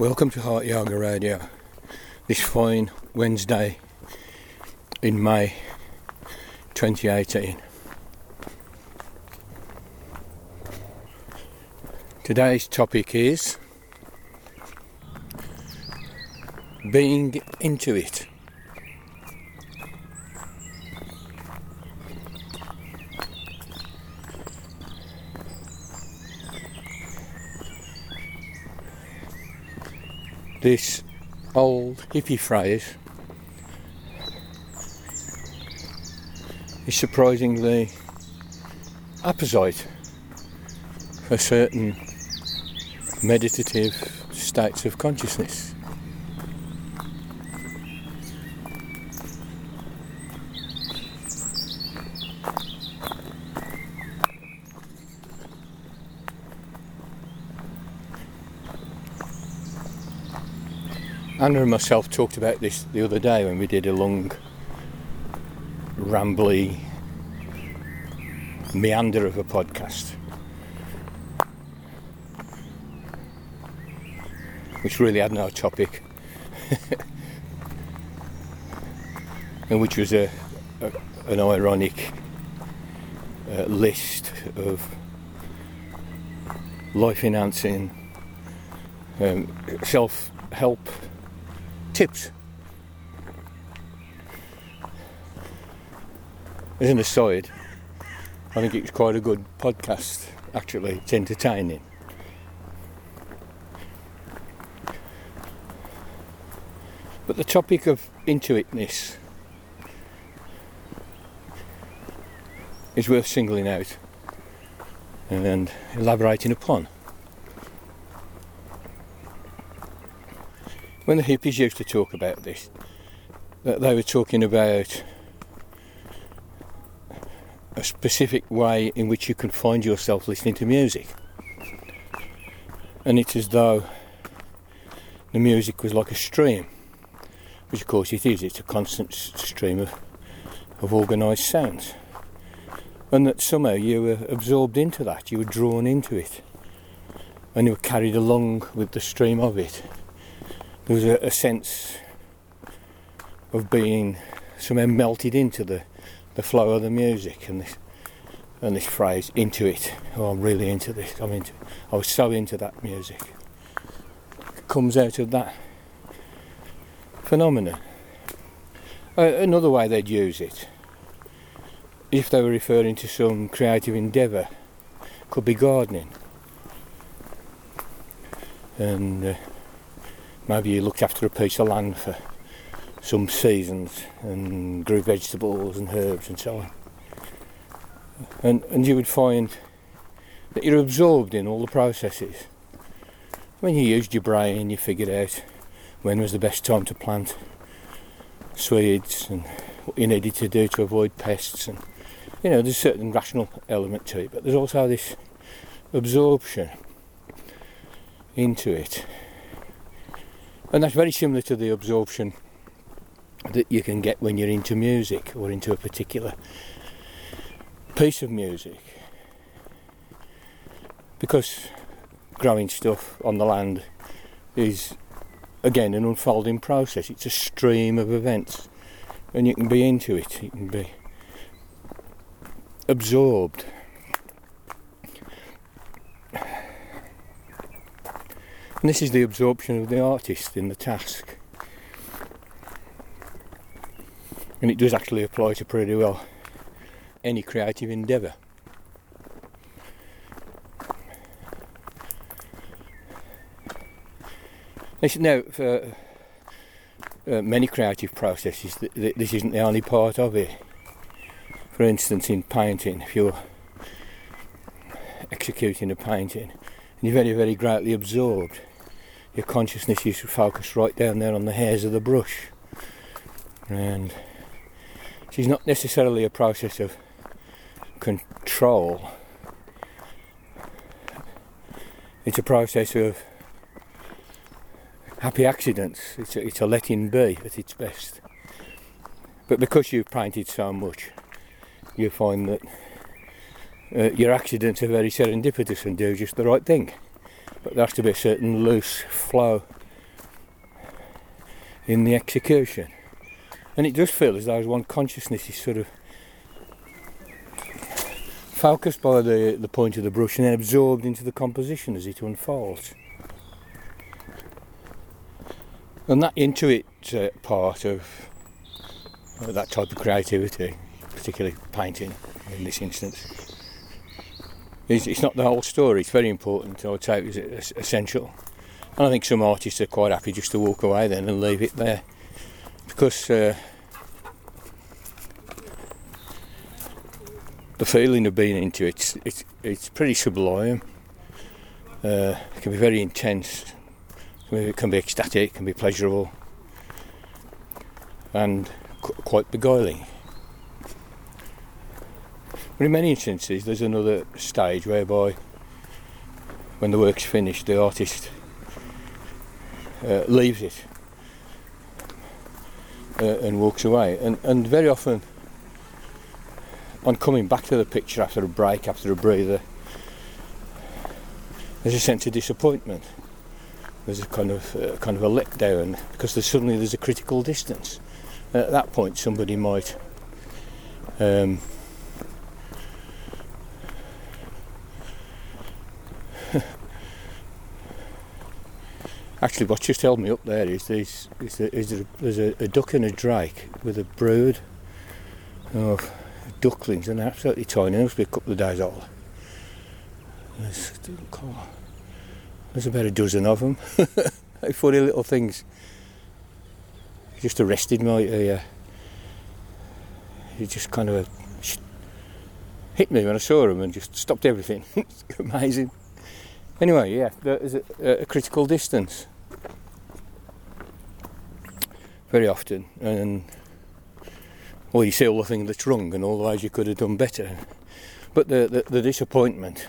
Welcome to Heart Yoga Radio, this fine Wednesday in May 2018. Today's topic is being into it. This old hippie phrase is surprisingly apposite for certain meditative states of consciousness. Anna and myself talked about this the other day when we did a long, rambly meander of a podcast, which really had no topic, and which was an ironic list of life-enhancing self-help tips. As an aside, I think it's quite a good podcast, actually. It's entertaining. But the topic of intuitiveness is worth singling out and elaborating upon. When the hippies used to talk about this, they were talking about a specific way in which you can find yourself listening to music. And it's as though the music was like a stream, which of course it is. It's a constant stream of organised sounds. And that somehow you were absorbed into that, you were drawn into it, and you were carried along with the stream of it. There was a sense of being somehow melted into the flow of the music, and this phrase, into it. Oh, I'm really into this. I was so into that music. It comes out of that phenomenon. Another way they'd use it, if they were referring to some creative endeavour, could be gardening. And maybe you looked after a piece of land for some seasons and grew vegetables and herbs and so on. And you would find that you're absorbed in all the processes. When you used your brain, you figured out when was the best time to plant seeds and what you needed to do to avoid pests. And there's a certain rational element to it, but there's also this absorption into it. And that's very similar to the absorption that you can get when you're into music or into a particular piece of music. Because growing stuff on the land is, again, an unfolding process. It's a stream of events, and you can be into it. You can be absorbed. And this is the absorption of the artist in the task. And it does actually apply to pretty well any creative endeavour. Now, for many creative processes, this isn't the only part of it. For instance, in painting, if you're executing a painting and you're very, very greatly absorbed, your consciousness is focused right down there on the hairs of the brush. And it's not necessarily a process of control. It's a process of happy accidents. It's a letting be at its best. But because you've painted so much, you find that your accidents are very serendipitous and do just the right thing. But there has to be a certain loose flow in the execution. And it does feel as though one consciousness is sort of focused by the point of the brush and then absorbed into the composition as it unfolds. And that intuit part of that type of creativity, particularly painting in this instance, it's not the whole story. It's very important. I would say it's essential. And I think some artists are quite happy just to walk away then and leave it there, because the feeling of being into it's pretty sublime. It can be very intense. It can be ecstatic, it can be pleasurable, and quite beguiling. But in many instances, there's another stage whereby, when the work's finished, the artist leaves it and walks away. And very often, on coming back to the picture after a break, after a breather, there's a sense of disappointment. There's a kind of a letdown, because suddenly there's a critical distance. And at that point, somebody might actually, what just held me up there is there's a duck and a drake with a brood of ducklings, and they're absolutely tiny. They must be a couple of days old. There's about a dozen of them. Funny little things. It just arrested my ear. It just kind of hit me when I saw them and just stopped everything. It's amazing. Anyway, yeah, there's a critical distance very often, and you see all the things that's wrong and all the ways you could have done better. But the disappointment,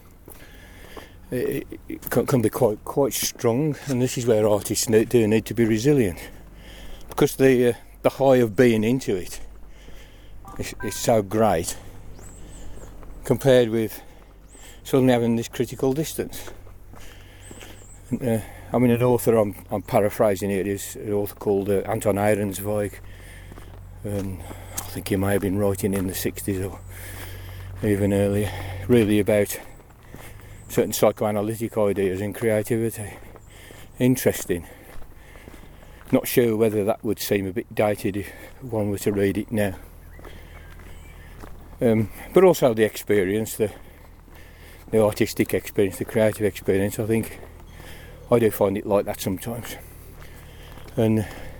it can be quite strong, and this is where artists do need to be resilient, because the high of being into it is so great compared with suddenly having this critical distance. An author, I'm paraphrasing here, is an author called Anton Ehrensweig, and I think he may have been writing in the 60s or even earlier, really about certain psychoanalytic ideas in creativity. Interesting. Not sure whether that would seem a bit dated if one were to read it now. But also the experience, the artistic experience, the creative experience. I think I do find it like that sometimes. And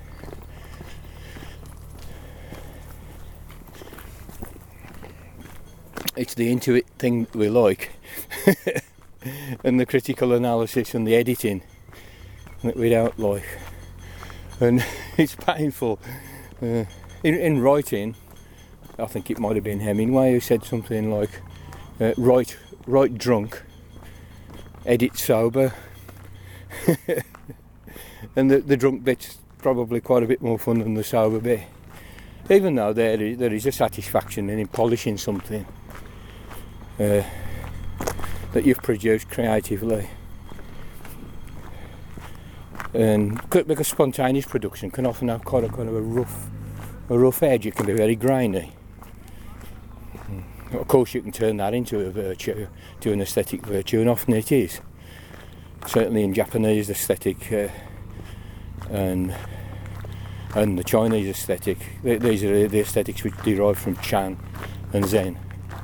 it's the intuit thing that we like, and the critical analysis and the editing that we don't like. And it's painful. In writing, I think it might have been Hemingway who said something like, write drunk, edit sober. And the drunk bit's probably quite a bit more fun than the sober bit, even though there is a satisfaction in polishing something that you've produced creatively. And because spontaneous production can often have quite a kind of a rough edge. It can be very grainy. Of course, you can turn that into a virtue, to an aesthetic virtue, and often it is. Certainly in Japanese aesthetic and the Chinese aesthetic, these are the aesthetics which derive from Chan and Zen.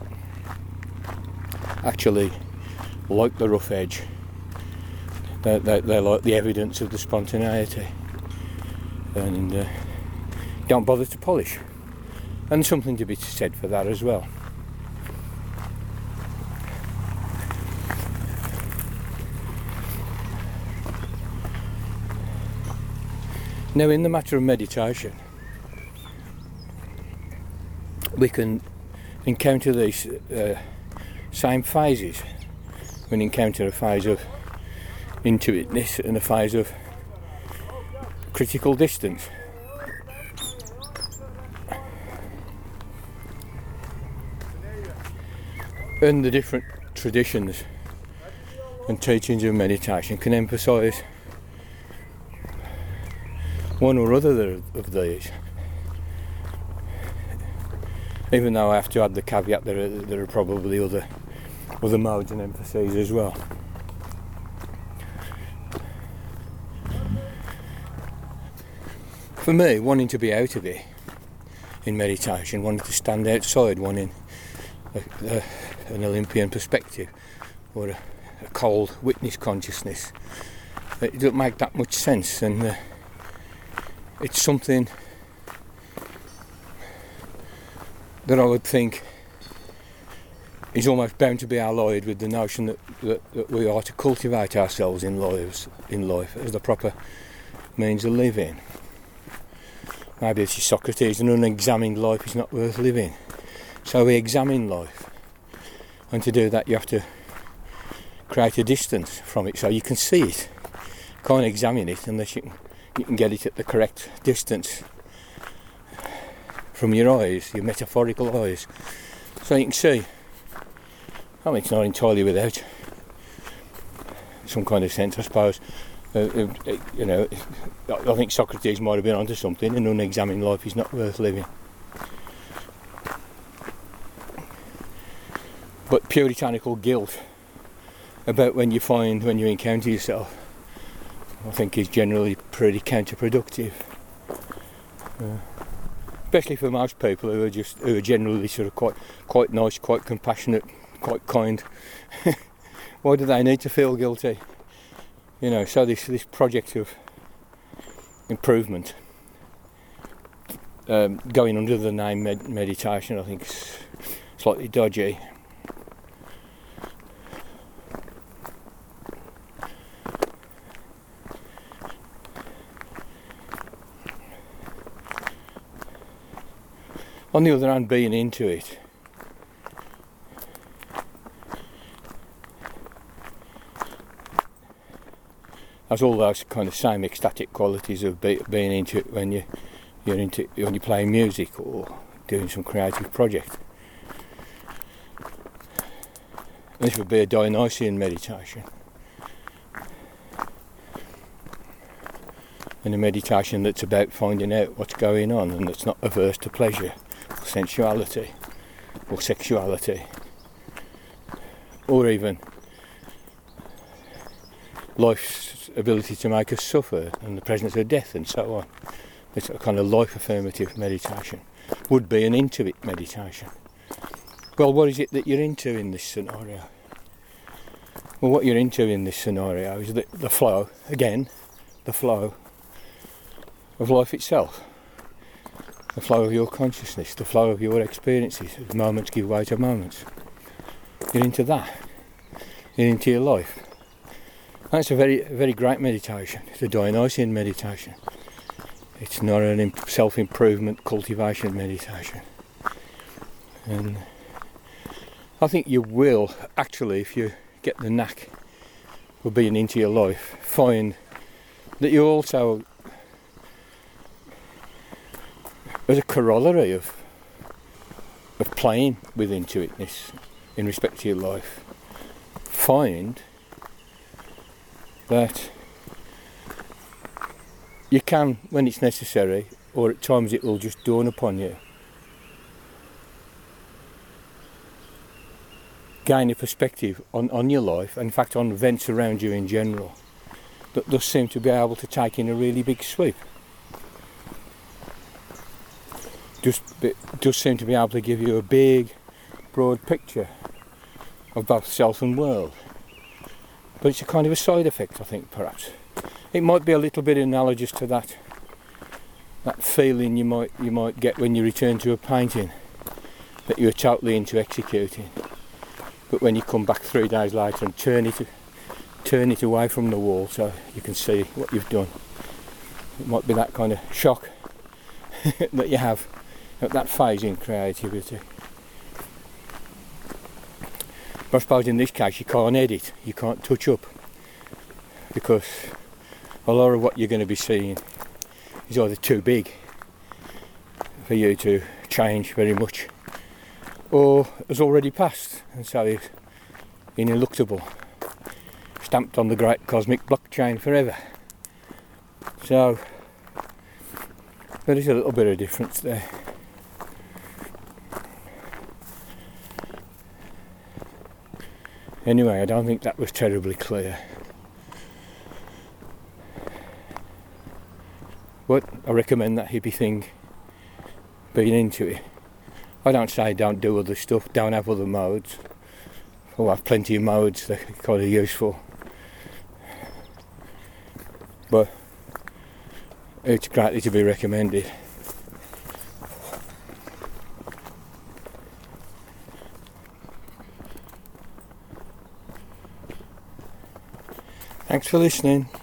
Actually, like the rough edge, they're like the evidence of the spontaneity, and don't bother to polish. And something to be said for that as well. Now, in the matter of meditation, we can encounter these same phases. We can encounter a phase of intuitiveness and a phase of critical distance. And the different traditions and teachings of meditation can emphasise one or other of these. Even though I have to add the caveat there are probably other modes and emphases as well. For me, wanting to be out of it in meditation, wanting to stand outside, wanting an Olympian perspective or a cold witness consciousness, it doesn't make that much sense, and it's something that I would think is almost bound to be allied with the notion that we are to cultivate ourselves in life as the proper means of living. Maybe this is Socrates, an unexamined life is not worth living. So we examine life, and to do that you have to create a distance from it so you can see it. You can't examine it unless you can get it at the correct distance from your eyes, your metaphorical eyes, so you can see. I mean, it's not entirely without some kind of sense, I suppose. I think Socrates might have been onto something. An unexamined life is not worth living. But puritanical guilt about when you encounter yourself, I think is generally pretty counterproductive. Especially for most people who are generally sort of quite nice, quite compassionate, quite kind. Why do they need to feel guilty? So this project of improvement, going under the name meditation, I think is slightly dodgy. On the other hand, being into it, has all those kind of same ecstatic qualities of being into it when you're playing music or doing some creative project. This would be a Dionysian meditation, and a meditation that's about finding out what's going on and that's not averse to pleasure, sensuality or sexuality, or even life's ability to make us suffer and the presence of death and so on. This kind of life affirmative meditation would be an into-it meditation. Well, what is it that you're into in this scenario? Well, what you're into in this scenario is the flow of life itself. The flow of your consciousness, the flow of your experiences, as moments give way to moments. You're into that. You're into your life. That's a very, very great meditation. It's a Dionysian meditation. It's not an self-improvement cultivation meditation. And I think you will actually, if you get the knack of being into your life, find that you also, as a corollary of playing with intuitiveness in respect to your life, find that you can, when it's necessary, or at times it will just dawn upon you, gain a perspective on your life, in fact on events around you in general, that does seem to be able to take in a really big sweep. Does seem to be able to give you a big, broad picture of both self and world. But it's a kind of a side effect, I think, perhaps. It might be a little bit analogous to that feeling you might get when you return to a painting that you're totally into executing, but when you come back 3 days later and turn it away from the wall so you can see what you've done, it might be that kind of shock that you have at that phase in creativity. But I suppose in this case you can't edit, you can't touch up, because a lot of what you're going to be seeing is either too big for you to change very much, or has already passed, and so is ineluctable, stamped on the great cosmic blockchain forever. So There is a little bit of difference there. Anyway, I don't think that was terribly clear. But I recommend that hippie thing, being into it. I don't say don't do other stuff, don't have other modes. I'll have plenty of modes that are kind of useful. But it's greatly to be recommended. Thanks for listening.